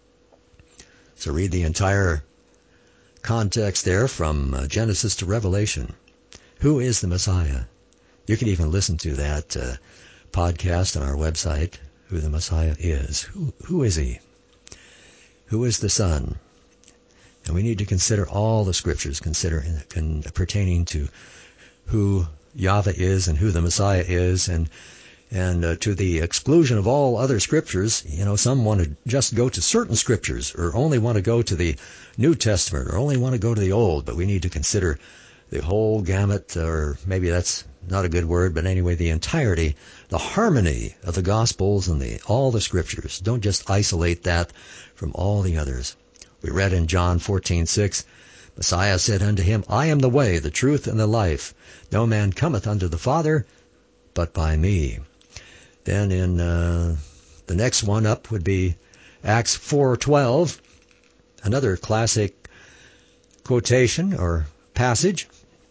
So read the entire context there from uh, Genesis to Revelation. Who is the Messiah? You can even listen to that uh, podcast on our website, who the Messiah is. Who, who is he? Who is the Son? And we need to consider all the scriptures consider con, pertaining to who Yahweh is and who the Messiah is, and and uh, to the exclusion of all other scriptures. You know, some want to just go to certain scriptures, or only want to go to the New Testament, or only want to go to the Old, but we need to consider the whole gamut, or maybe that's not a good word, but anyway, the entirety, the harmony of the Gospels and the all the scriptures. Don't just isolate that from all the others. We read in John fourteen six, Messiah said unto him, I am the way, the truth, and the life. No man cometh unto the Father but by me. Then in uh, the next one up would be Acts four twelve, another classic quotation or passage.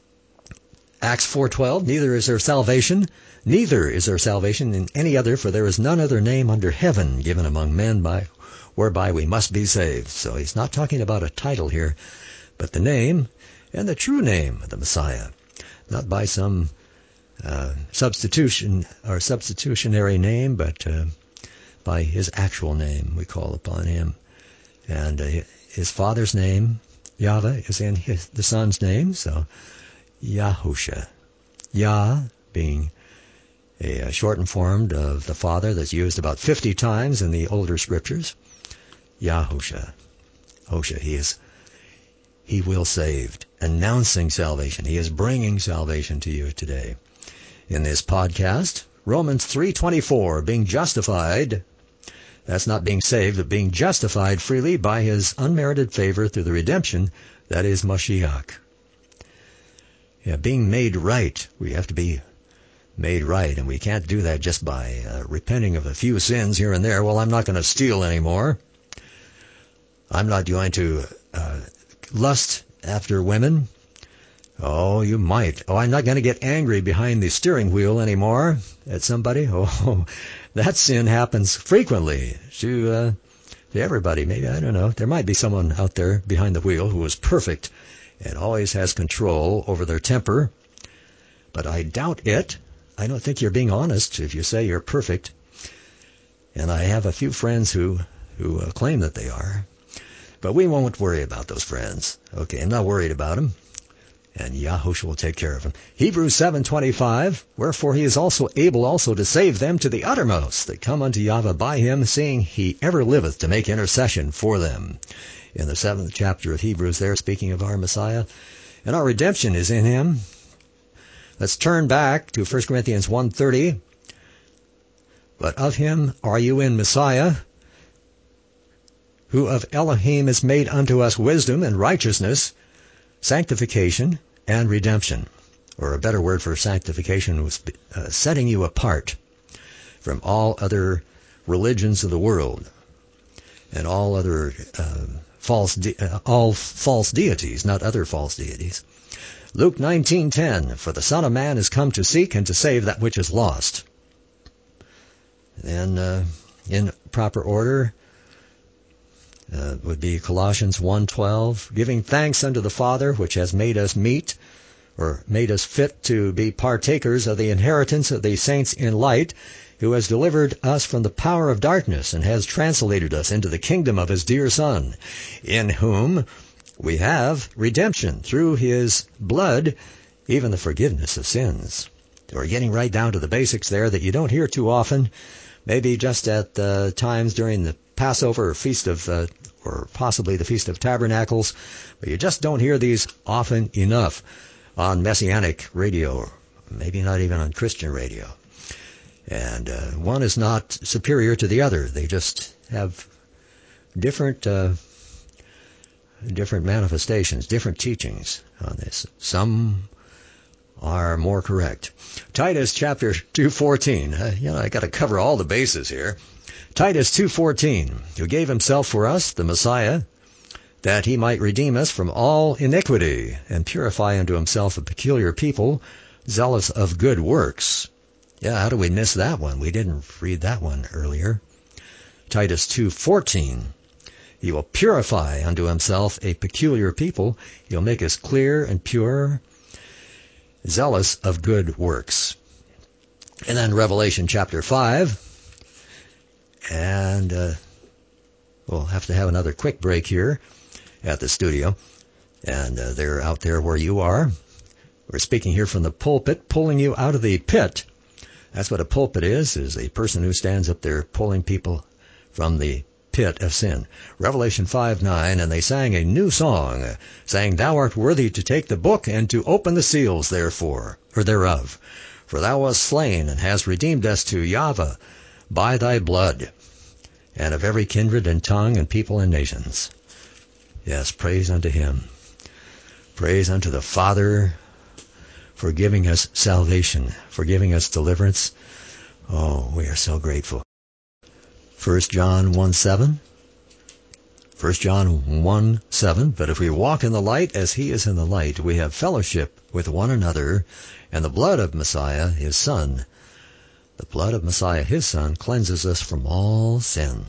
Acts four twelve, neither is there salvation, neither is there salvation in any other, for there is none other name under heaven given among men by whereby we must be saved. So he's not talking about a title here, but the name and the true name of the Messiah, not by some uh, substitution or substitutionary name, but uh, by his actual name. We call upon him, and uh, his Father's name, Yahweh, is in his, the Son's name. So Yahusha, Yah being a, a shortened form of the Father that's used about fifty times in the older scriptures. Yahusha, Hosha, he is, he will save, announcing salvation. He is bringing salvation to you today. In this podcast, Romans three twenty-four, being justified, that's not being saved, but being justified freely by his unmerited favor through the redemption that is Mashiach. Yeah, being made right. We have to be made right, and we can't do that just by uh, repenting of a few sins here and there. Well, I'm not going to steal anymore. I'm not going to uh, lust after women. Oh, you might. Oh, I'm not going to get angry behind the steering wheel anymore at somebody. Oh, that sin happens frequently to, uh, to everybody. Maybe, I don't know. There might be someone out there behind the wheel who is perfect and always has control over their temper. But I doubt it. I don't think you're being honest if you say you're perfect. And I have a few friends who, who uh, claim that they are. But we won't worry about those friends. Okay, I'm not worried about them. and Yahushua will take care of him. Hebrews seven twenty-five, wherefore he is also able also to save them to the uttermost that come unto Yahweh by him, seeing he ever liveth to make intercession for them. In the seventh chapter of Hebrews there, speaking of our Messiah, and our redemption is in him. Let's turn back to First Corinthians one thirty. But of him are you in Messiah, who of Elohim is made unto us wisdom and righteousness, sanctification, and redemption. Or a better word for sanctification was uh, setting you apart from all other religions of the world and all other uh, false de- uh, all false deities, not other false deities. Luke nineteen ten, for the Son of Man is come to seek and to save that which is lost. And uh, in proper order, Uh, would be Colossians one twelve, giving thanks unto the Father, which has made us meet, or made us fit to be partakers of the inheritance of the saints in light, who has delivered us from the power of darkness, and has translated us into the kingdom of his dear Son, in whom we have redemption through his blood, even the forgiveness of sins. We're getting right down to the basics there that you don't hear too often, maybe just at uh, times during the Passover or Feast of, uh, or possibly the Feast of Tabernacles, but you just don't hear these often enough on Messianic radio, maybe not even on Christian radio. And uh, one is not superior to the other. They just have different, uh, different manifestations, different teachings on this. Some are more correct. Titus chapter two fourteen. Uh, you know, I got to cover all the bases here. Titus two fourteen, who gave himself for us, the Messiah, that he might redeem us from all iniquity, and purify unto himself a peculiar people, zealous of good works. Yeah, how do we miss that one? We didn't read that one earlier. Titus two fourteen, he will purify unto himself a peculiar people. He'll make us clear and pure, zealous of good works. And then Revelation chapter five, and uh, we'll have to have another quick break here at the studio. And uh, they're out there where you are. We're speaking here from the pulpit, pulling you out of the pit. That's what a pulpit is, is a person who stands up there pulling people from the pit of sin. Revelation five nine, and they sang a new song, saying, Thou art worthy to take the book and to open the seals therefore, or thereof. For thou wast slain and hast redeemed us to Yahweh by thy blood, and of every kindred and tongue and people and nations. Yes, praise unto him. Praise unto the Father for giving us salvation, for giving us deliverance. Oh, we are so grateful. First John one seven. First John one seven. But if we walk in the light as he is in the light, we have fellowship with one another, and the blood of Messiah, his Son, the blood of Messiah, his Son, cleanses us from all sin.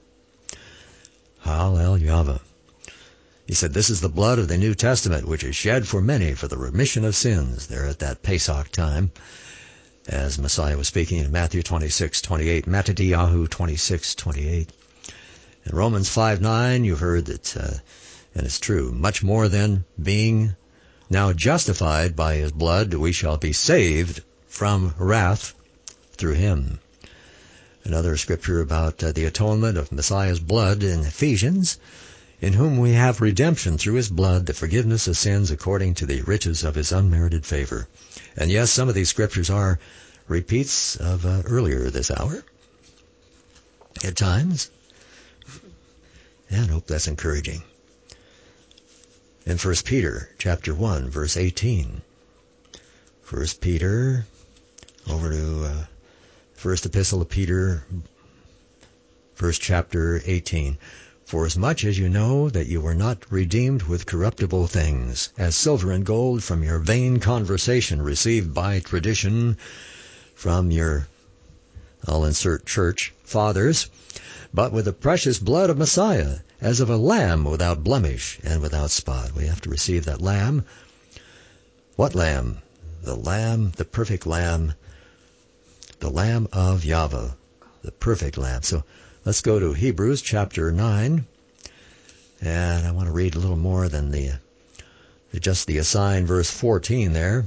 Hallelujah. He said, this is the blood of the New Testament, which is shed for many for the remission of sins. There at that Pesach time, as Messiah was speaking in Matthew twenty-six twenty-eight, Mattityahu twenty-six twenty-eight. In Romans five nine, you heard that, uh, and it's true, much more than being now justified by his blood, we shall be saved from wrath through him. Another scripture about uh, the atonement of Messiah's blood in Ephesians, in whom we have redemption through his blood, the forgiveness of sins according to the riches of his unmerited favor. And yes, some of these scriptures are repeats of uh, earlier this hour at times. And I hope that's encouraging. In First Peter chapter one, verse eighteen. First Peter, over to uh, First Epistle of Peter, first chapter eighteen. For as much as you know that you were not redeemed with corruptible things, as silver and gold from your vain conversation received by tradition from your, I'll insert church, fathers, but with the precious blood of Messiah, as of a lamb without blemish and without spot. We have to receive that lamb. What lamb? The lamb, the perfect lamb, the lamb of Yahweh, the perfect lamb. So let's go to Hebrews chapter nine, and I want to read a little more than the just the assigned verse fourteen there,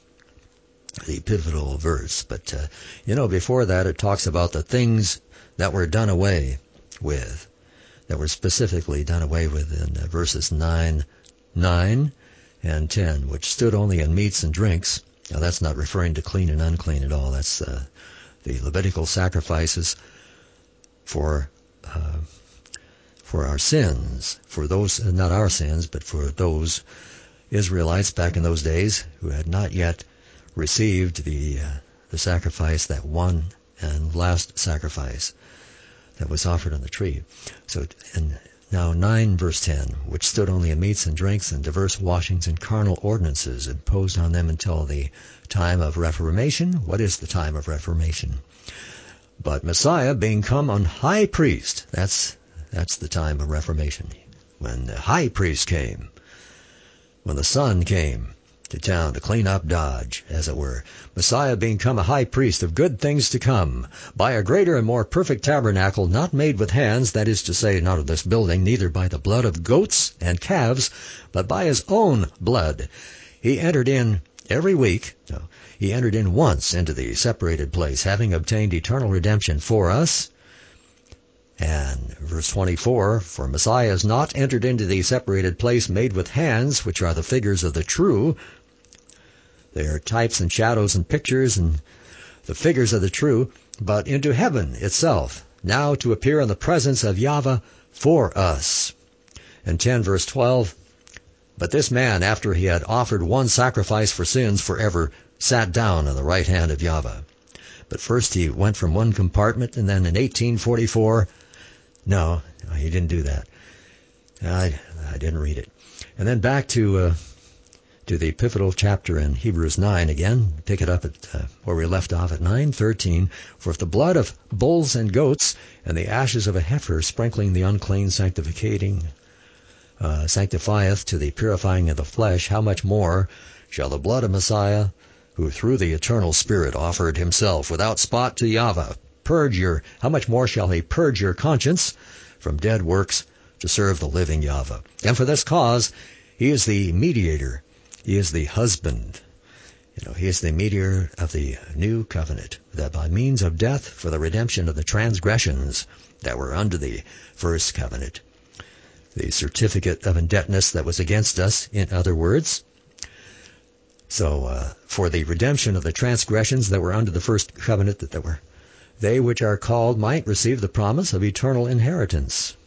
the pivotal verse. But, uh, you know, before that it talks about the things that were done away with, that were specifically done away with in uh, verses nine, nine and ten, which stood only in meats and drinks. Now that's not referring to clean and unclean at all. That's uh, the Levitical sacrifices for uh, for our sins, for those, not our sins, but for those Israelites back in those days who had not yet received the uh, the sacrifice, that one and last sacrifice that was offered on the tree. So, and now nine verse ten, which stood only in meats and drinks and diverse washings and carnal ordinances imposed on them until the time of Reformation. What is the time of Reformation? But Messiah being come on high priest, that's that's the time of Reformation, when the high priest came, when the Son came to town to clean up Dodge, as it were. Messiah being come a high priest of good things to come, by a greater and more perfect tabernacle, not made with hands, that is to say, not of this building, neither by the blood of goats and calves, but by his own blood. He entered in every week, no, he entered in once into the separated place, having obtained eternal redemption for us. And verse twenty-four, for Messiah is not entered into the separated place made with hands, which are the figures of the true. They are types and shadows and pictures and the figures of the true, but into heaven itself, now to appear in the presence of Yahweh for us. And ten verse twelve, but this man, after he had offered one sacrifice for sins forever, sat down on the right hand of Yahweh. But first he went from one compartment, and then in eighteen forty-four, no, he didn't do that. I, I didn't read it. And then back to uh, to the pivotal chapter in Hebrews nine again. Pick it up at uh, where we left off at nine thirteen. For if the blood of bulls and goats and the ashes of a heifer sprinkling the unclean sanctificating uh, sanctifieth to the purifying of the flesh, how much more shall the blood of Messiah, who through the eternal Spirit offered himself without spot to Yahweh, purge your, how much more shall he purge your conscience from dead works to serve the living Yahweh? And for this cause, he is the mediator. He is the husband. You know, he is the mediator of the new covenant, that by means of death for the redemption of the transgressions that were under the first covenant, the certificate of indebtedness that was against us, in other words. So, uh, for the redemption of the transgressions that were under the first covenant, that, that were they which are called might receive the promise of eternal inheritance.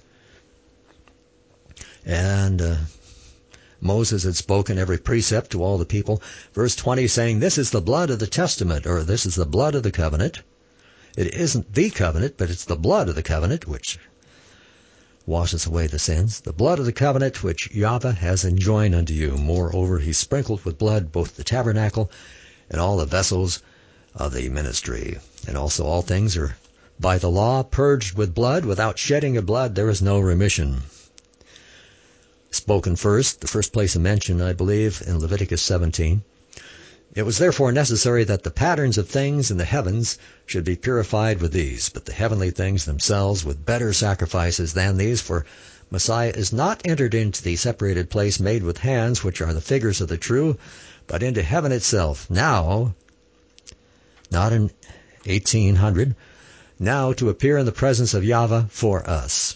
And uh, Moses had spoken every precept to all the people. Verse twenty saying, this is the blood of the testament, or this is the blood of the covenant. It isn't the covenant, but it's the blood of the covenant, which washes away the sins. The blood of the covenant which Yahweh has enjoined unto you. Moreover, he sprinkled with blood both the tabernacle and all the vessels of the ministry. And also all things are by the law purged with blood. Without shedding of blood there is no remission. Spoken first, the first place of mention, I believe, in Leviticus seventeen. It was therefore necessary that the patterns of things in the heavens should be purified with these, but the heavenly things themselves with better sacrifices than these, for Messiah is not entered into the separated place made with hands, which are the figures of the true, but into heaven itself, now, not in eighteen hundred, now to appear in the presence of Yahweh for us.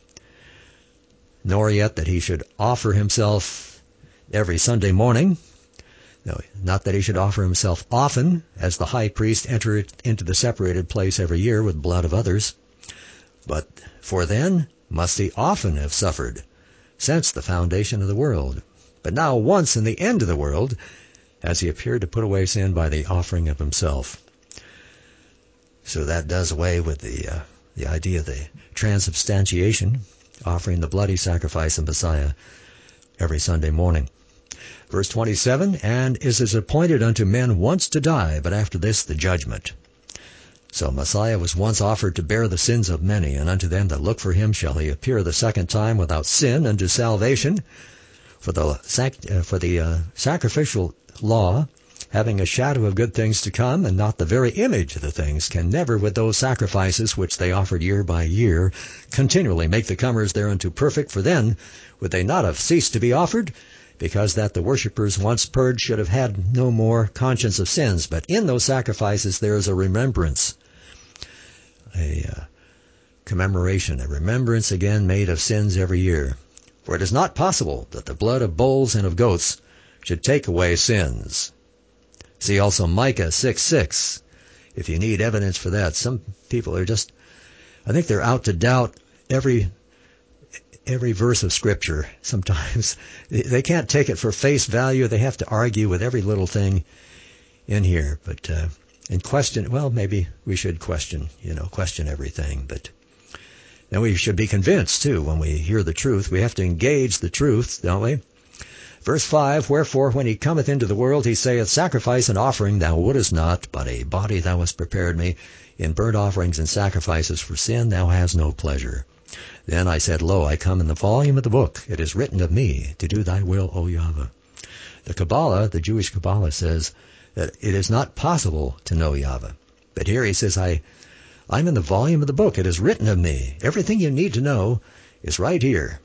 Nor yet that he should offer himself every Sunday morning. No, not that he should offer himself often, as the high priest entered into the separated place every year with blood of others. But for then must he often have suffered, since the foundation of the world. But now once in the end of the world, has he appeared to put away sin by the offering of himself. So that does away with the uh, the idea of the transubstantiation, offering the bloody sacrifice of Messiah every Sunday morning. Verse twenty-seven, and is it appointed unto men once to die, but after this the judgment. So Messiah was once offered to bear the sins of many, and unto them that look for him shall he appear the second time without sin unto salvation. For the, sac- uh, for the uh, sacrificial law, having a shadow of good things to come, and not the very image of the things, can never with those sacrifices which they offered year by year continually make the comers thereunto perfect, for then would they not have ceased to be offered, because that the worshippers once purged should have had no more conscience of sins. But in those sacrifices there is a remembrance, a uh, commemoration, a remembrance again made of sins every year. For it is not possible that the blood of bulls and of goats should take away sins. See also Micah six six, if you need evidence for that. Some people are just, I think they're out to doubt every every verse of Scripture sometimes. They can't take it for face value. They have to argue with every little thing in here. But uh, and question, well, maybe we should question, you know, question everything. But then we should be convinced, too, when we hear the truth. We have to engage the truth, don't we? Verse five, wherefore when he cometh into the world, he saith, sacrifice and offering thou wouldest not, but a body thou hast prepared me. In burnt offerings and sacrifices for sin thou hast no pleasure. Then I said, lo, I come in the volume of the book. It is written of me, to do thy will, O Yahweh. The Kabbalah, the Jewish Kabbalah, says that it is not possible to know Yahweh. But here he says, I, I'm in the volume of the book. It is written of me. Everything you need to know is right here.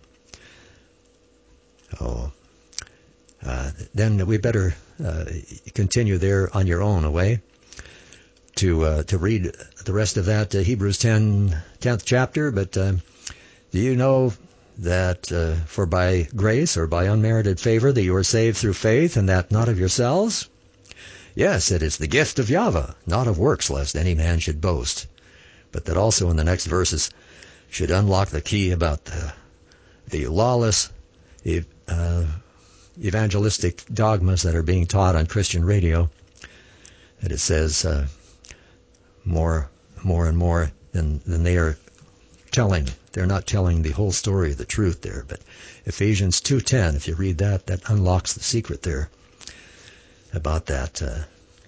Oh. Uh, then we better uh, continue there on your own away to uh, to read the rest of that uh, Hebrews ten, tenth chapter. But uh, do you know that uh, for by grace or by unmerited favor that you are saved through faith, and that not of yourselves? Yes, it is the gift of Yahweh, not of works, lest any man should boast. But that also in the next verses should unlock the key about the, the lawless uh, evangelistic dogmas that are being taught on Christian radio. That it says uh, more, more and more than, than they are telling. They're not telling the whole story of the truth there. But Ephesians two ten, if you read that, that unlocks the secret there about that uh,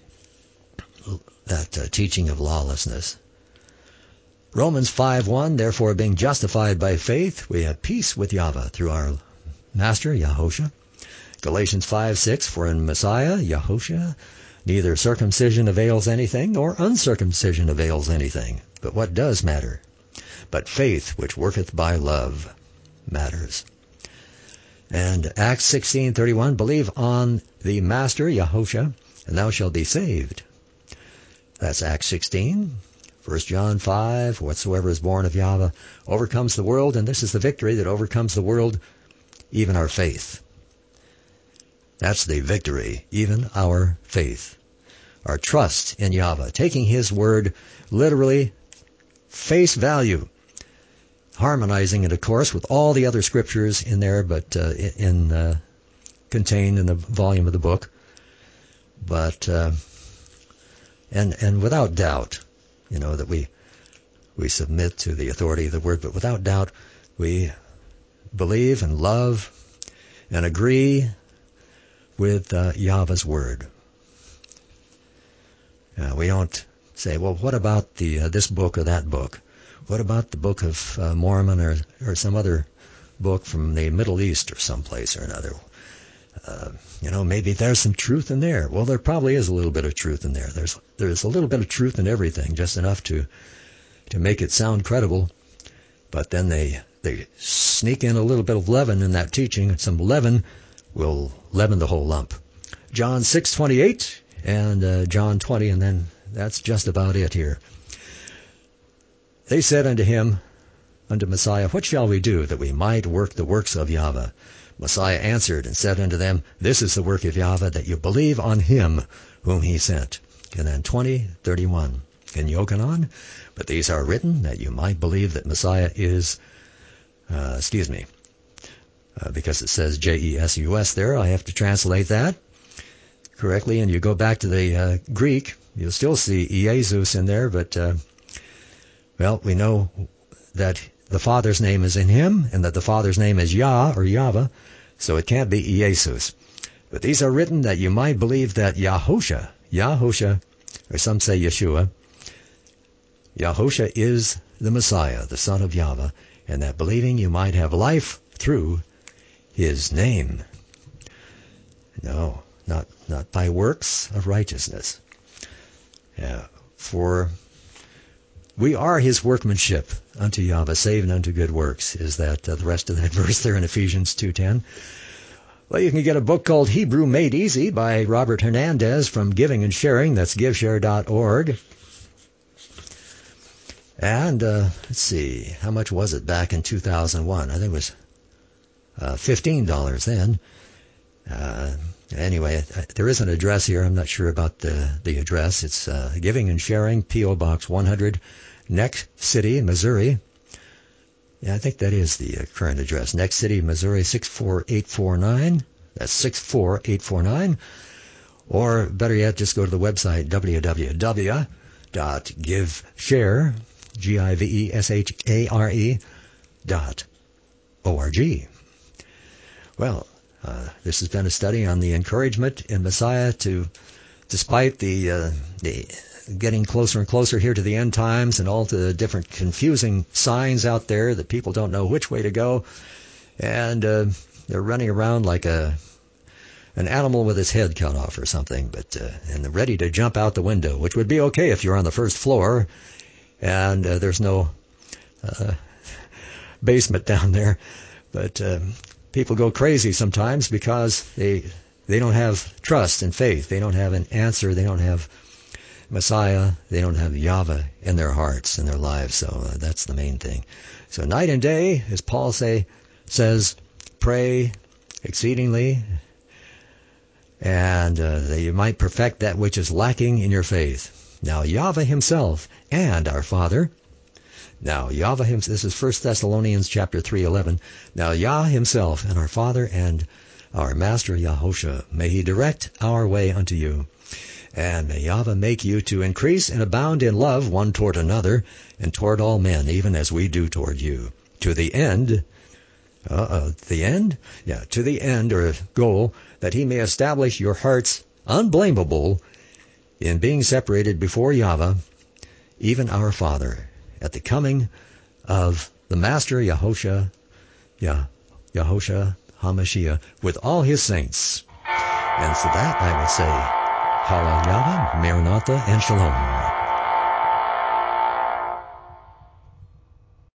that uh, teaching of lawlessness. Romans five one, therefore being justified by faith, we have peace with Yahweh through our Master, Yahushua. Galatians five six, for in Messiah, Yahushua, neither circumcision avails anything, nor uncircumcision avails anything. But what does matter? But faith which worketh by love matters. And Acts sixteen thirty-one, believe on the Master, Yahushua, and thou shalt be saved. That's Acts sixteen. First John five, whatsoever is born of Yahweh overcomes the world, and this is the victory that overcomes the world, even our faith. That's the victory, even our faith. Our trust in Yahweh, taking His word literally face value, harmonizing it, of course, with all the other scriptures in there, but uh, in uh, contained in the volume of the book. But uh, and and without doubt, you know, that we we submit to the authority of the word, but without doubt we believe and love and agree with uh, Yahweh's word. Uh, we don't say, well, what about the uh, this book or that book? What about the Book of uh, Mormon or or some other book from the Middle East or someplace or another? Uh, you know, maybe there's some truth in there. Well, there probably is a little bit of truth in there. There's there's a little bit of truth in everything, just enough to to make it sound credible. But then they they sneak in a little bit of leaven in that teaching, and some leaven will leaven the whole lump. John six twenty-eight and uh, John twenty, and then that's just about it here. They said unto him, unto Messiah, what shall we do that we might work the works of Yahweh? Messiah answered and said unto them, this is the work of Yahweh, that you believe on him whom he sent. And then twenty thirty-one in Yochanan, but these are written that you might believe that Messiah is, uh, excuse me, uh, because it says J E S U S there, I have to translate that correctly. And you go back to the uh, Greek, you'll still see Jesus in there, but, uh, well, we know that the Father's name is in him, and that the Father's name is Yah, or Yahweh, so it can't be Jesus. But these are written that you might believe that Yahushua, Yahushua, or some say Yeshua, Yahushua is the Messiah, the Son of Yahweh, and that believing you might have life through his name. No, not not by works of righteousness. Yeah, for we are his workmanship unto Yahweh, saved unto good works, is that uh, the rest of that verse there in Ephesians two ten. Well, you can get a book called Hebrew Made Easy by Robert Hernandez from Giving and Sharing. That's give share dot org. And uh, let's see, how much was it back in two thousand one? I think it was uh, fifteen dollars then. Uh, anyway, there is an address here. I'm not sure about the, the address. It's uh, Giving and Sharing, P O. Box one hundred, Neck City, Missouri. Yeah, I think that is the uh, current address. Neck City, Missouri, six four eight four nine. That's six four eight four nine. Or better yet, just go to the website, w w w dot give share, G I V E S H A R E, dot O R G. Well, uh, this has been a study on the encouragement in Messiah to, despite the, uh, the getting closer and closer here to the end times and all the different confusing signs out there that people don't know which way to go, and uh, they're running around like a an animal with its head cut off or something, but uh, and they're ready to jump out the window, which would be okay if you're on the first floor and uh, there's no uh, basement down there. But uh, people go crazy sometimes because they they don't have trust and faith. They don't have an answer. They don't have Messiah. They don't have Yahweh in their hearts and their lives. So uh, that's the main thing. So night and day, as Paul say says, pray exceedingly, and uh, that you might perfect that which is lacking in your faith. Now Yahweh himself and our Father. Now Yahweh himself, this is First Thessalonians chapter three eleven. Now Yah himself and our Father and our Master Yahusha, may he direct our way unto you. And may Yahweh make you to increase and abound in love one toward another, and toward all men, even as we do toward you. To the end, uh-uh, the end? Yeah, to the end, or goal, that he may establish your hearts unblameable in being separated before Yahweh, even our Father, at the coming of the Master Yahusha, Yah, Yahusha HaMashiach, with all his saints. And for that I will say, Hallel Yahweh, Maranatha, and Shalom.